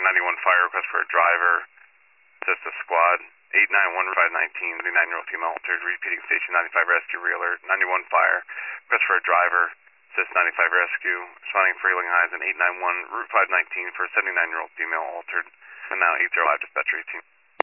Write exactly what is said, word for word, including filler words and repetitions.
ninety-one fire, request for a driver, assist a squad. eight nine one five nineteen, thirty-nine-year-old female altered, repeating station ninety-five rescue, re-alert. ninety-one fire, request for a driver, assist ninety-five rescue, responding Freeling Highs and eight nine one, Route five nineteen for a seventy-nine-year-old female altered. And now eight zero five, dispatcher eighteen.